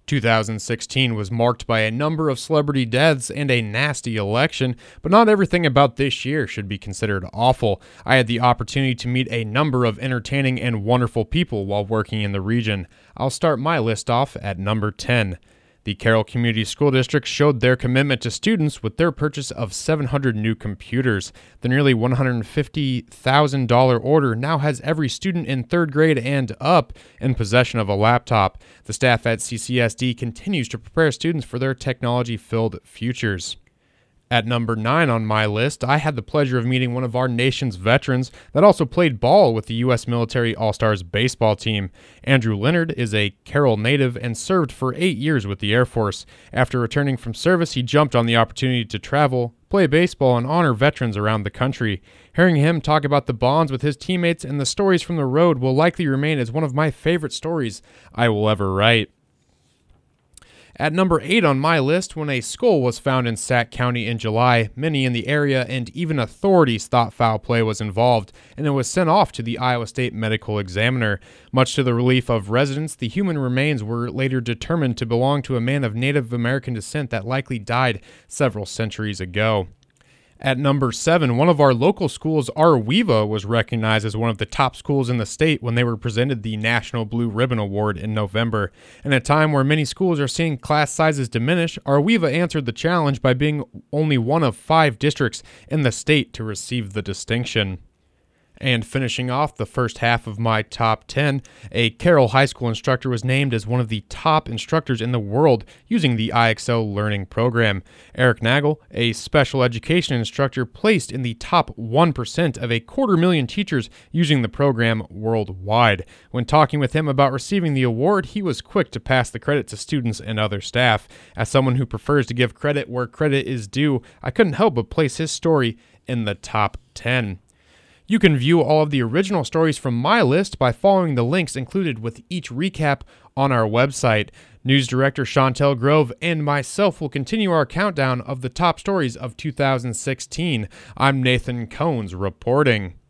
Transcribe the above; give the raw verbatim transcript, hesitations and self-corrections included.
two thousand sixteen was marked by a number of celebrity deaths and a nasty election, but not everything about this year should be considered awful. I had the opportunity to meet a number of entertaining and wonderful people while working in the region. I'll start my list off at number ten. The Carroll Community School District showed their commitment to students with their purchase of seven hundred new computers. The nearly one hundred fifty thousand dollars order now has every student in third grade and up in possession of a laptop. The staff at C C S D continues to prepare students for their technology-filled futures. At number nine on my list, I had the pleasure of meeting one of our nation's veterans that also played ball with the U S Military All-Stars baseball team. Andrew Leonard is a Carroll native and served for eight years with the Air Force. After returning from service, he jumped on the opportunity to travel, play baseball, and honor veterans around the country. Hearing him talk about the bonds with his teammates and the stories from the road will likely remain as one of my favorite stories I will ever write. At number eight on my list, when a skull was found in Sac County in July, many in the area and even authorities thought foul play was involved, and it was sent off to the Iowa State Medical Examiner. Much to the relief of residents, the human remains were later determined to belong to a man of Native American descent that likely died several centuries ago. At number seven, one of our local schools, Arweva, was recognized as one of the top schools in the state when they were presented the National Blue Ribbon Award in November. In a time where many schools are seeing class sizes diminish, Arweva answered the challenge by being only one of five districts in the state to receive the distinction. And finishing off the first half of my top ten, a Carroll High School instructor was named as one of the top instructors in the world using the I X L learning program. Eric Nagel, a special education instructor, placed in the top one percent of a quarter million teachers using the program worldwide. When talking with him about receiving the award, he was quick to pass the credit to students and other staff. As someone who prefers to give credit where credit is due, I couldn't help but place his story in the top ten. You can view all of the original stories from my list by following the links included with each recap on our website. News Director Chantel Grove and myself will continue our countdown of the top stories of two thousand sixteen. I'm Nathan Cones reporting.